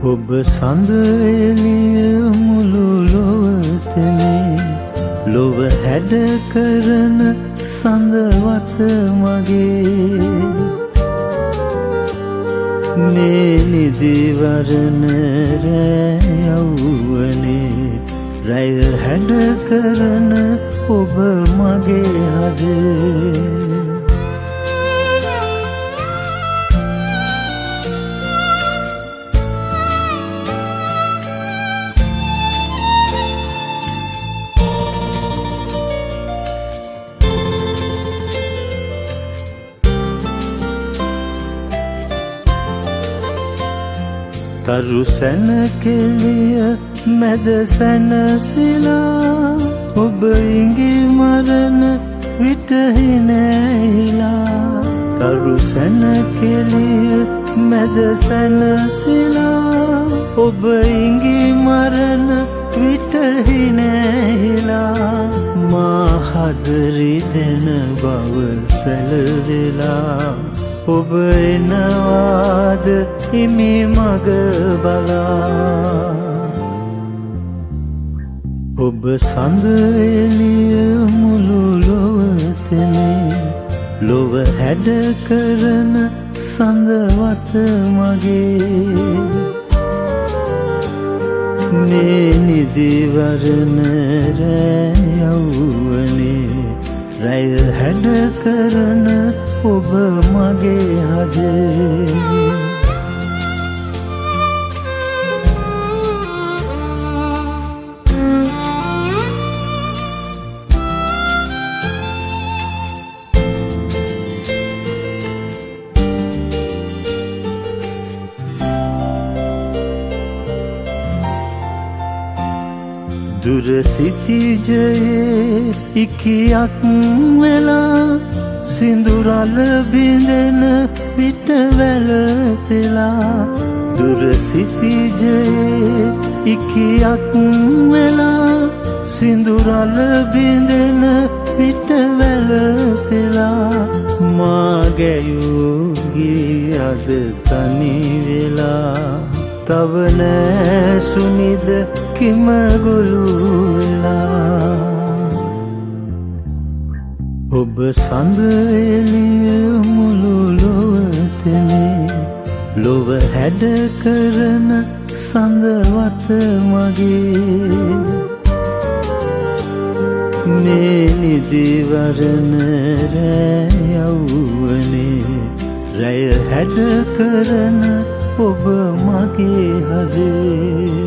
ඔබ සඳ එළිය මුළු ලොවතනේ ලොව හැඩ කරන සඳවත මගේ මේ නිදිවරණ රෑ යවුවනේ රැය හැඩ කරන ඔබ මගේ හදේ තරු සැනකෙළිය මැද සැනසිලා ඔබ ඉඟි මරණ විටහි නැහිලා තරු සැනකෙළිය මැද සැනසිලා ඔබ ඉඟි මරණ විටහි නැහිලා මා හදරි දෙන බව සැලවෙලා ඔබ එනවාද හිමි මග බලා ඔබ සඳ එළිය මුළු ලොවතනේ ලොව හැඩ කරන සඳවත මගේ මේ නිදිවරණ රෑ යවුවනේ රැය හැඩ කරන ඔබ මගේ හදේ දුර සිතිජයේ ඉකියක් වෙලා සිඳුරල බිඳෙන විට වැළපෙලා දුර සිතිජයේ ඉකියක් වෙලා සිඳුරල බිඳෙන විට වැළපෙලා මා ගැයූගී අද තනි වෙලා තව නෑ සුනිද කිම ගොළු වෙලා ඔබ සඳ එළිය මුළු ලොවතනේ ලොව හැඩ කරන සඳවත මගේ මේ නිදිවරණ රෑ යවුවනේ රැය හැඩ කරන ඔබ මගේ හදේ